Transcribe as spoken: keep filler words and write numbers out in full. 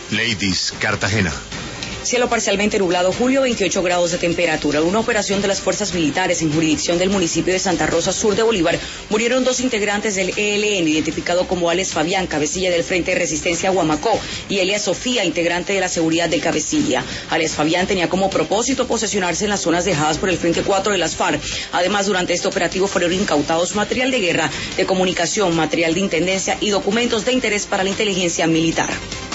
Ladies, Cartagena. Cielo parcialmente nublado, Julio, veintiocho grados de temperatura. Una operación de las fuerzas militares en jurisdicción del municipio de Santa Rosa, sur de Bolívar, murieron dos integrantes del E L N, identificado como Alex Fabián, cabecilla del Frente de Resistencia Guamacó, y Elia Sofía, integrante de la seguridad del cabecilla. Alex Fabián tenía como propósito posesionarse en las zonas dejadas por el Frente cuatro de las FARC. Además, durante este operativo fueron incautados material de guerra, de comunicación, material de intendencia y documentos de interés para la inteligencia militar.